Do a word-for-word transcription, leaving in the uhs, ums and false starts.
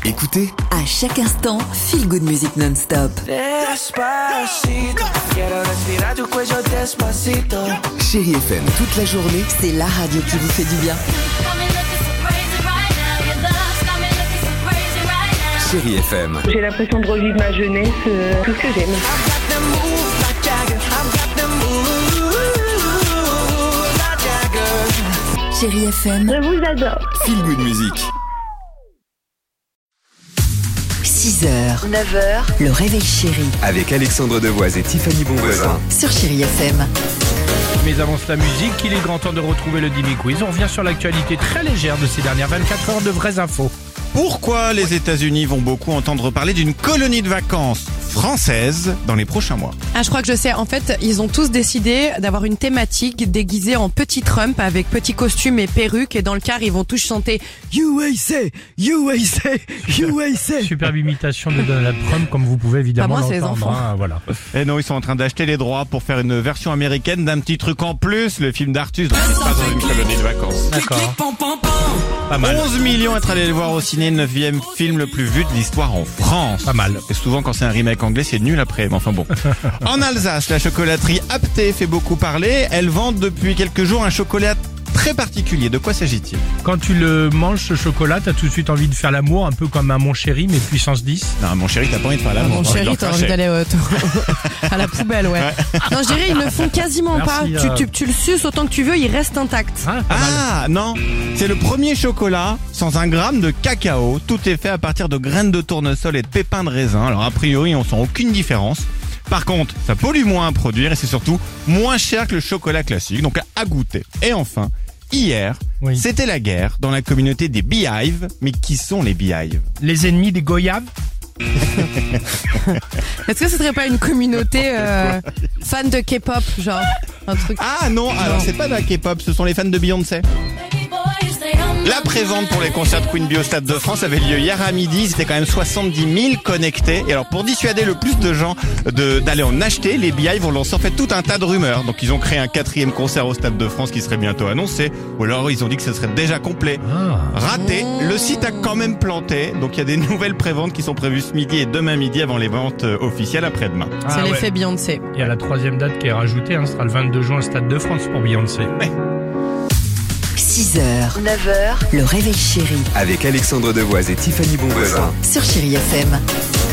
Écoutez, à chaque instant, Feel Good Music non-stop. Despacito, quiero respirar tu cuello despacito. Chérie F M toute la journée. C'est la radio qui vous fait du bien. Chérie F M. J'ai l'impression de revivre ma jeunesse, euh, tout ce que j'aime. Chérie F M, Je vous adore. Feel Good Music. six heures, neuf heures, le réveil chéri Avec Alexandre Devoise et Tiffany Bonvoisin. sur Chérie F M. Mais avant la musique, il est grand temps de retrouver le Dimi Quiz. On revient sur l'actualité très légère de ces dernières vingt-quatre heures de vraies infos. Pourquoi les États-Unis vont beaucoup entendre parler d'une colonie de vacances française dans les prochains mois? Ah, je crois que je sais. En fait, ils ont tous décidé d'avoir une thématique déguisée en petit Trump avec petit costume et perruque. Et dans le car, ils vont tous chanter U S A, U S A, U S A. Superbe imitation de Donald Trump, comme vous pouvez évidemment Pas moi, c'est les l'entendre. enfants. Hein, voilà. Et non, ils sont en train d'acheter les droits pour faire une version américaine d'un petit truc en plus, le film d'Artus, donc c'est pas dans une colonie de vacances. D'accord. Pas mal. onze millions à être allés le voir au ciné, neuvième film le plus vu de l'histoire en France. Pas mal. Et souvent quand c'est un remake anglais, c'est nul après, mais enfin bon. En Alsace, la chocolaterie Apté fait beaucoup parler. Elle vend depuis quelques jours un chocolat très particulier. De quoi s'agit-il? Quand tu le manges, ce chocolat, t'as tout de suite envie de faire l'amour, un peu comme un Mon Chéri, mais puissance dix. Non, mon chéri, t'as pas envie de faire Ah, l'amour. mon t'as envie de chéri, leur t'as envie cracher. d'aller euh, t- à la poubelle, ouais. Non, je dirais, ils le font quasiment Merci, pas. euh. Tu, tu, tu le suces autant que tu veux, il reste intact. Hein, pas mal. Ah non, c'est le premier chocolat sans un gramme de cacao. Tout est fait à partir de graines de tournesol et de pépins de raisin. Alors a priori, on sent aucune différence. Par contre, ça pollue moins à produire et c'est surtout moins cher que le chocolat classique, donc à goûter. Et enfin, hier, Oui. c'était la guerre dans la communauté des Beehive. Mais qui sont les Beehive? Les ennemis des goyaves. Est-ce que ce serait pas une communauté euh, fan de K-pop, genre un truc? Ah non, alors c'est pas de la K-pop, ce sont les fans de Beyoncé. La prévente pour les concerts de Queen Bee au Stade de France avait lieu hier à midi. C'était quand même soixante-dix mille connectés. Et alors, pour dissuader le plus de gens de, d'aller en acheter, les Beehive vont lancer en fait tout un tas de rumeurs. Donc, ils ont créé un quatrième concert au Stade de France qui serait bientôt annoncé. Ou alors, ils ont dit que ce serait déjà complet. Ah. Raté. Le site a quand même planté. Donc, il y a des nouvelles préventes qui sont prévues ce midi et demain midi avant les ventes euh, officielles après-demain. C'est Ah, ouais. l'effet Beyoncé. Il y a la troisième date qui est rajoutée, hein, ce sera le vingt-deux juin au Stade de France pour Beyoncé. six heures, neuf heures, le réveil chéri Avec Alexandre Devoise et Tiffany Bonvoisin. sur Chérie F M.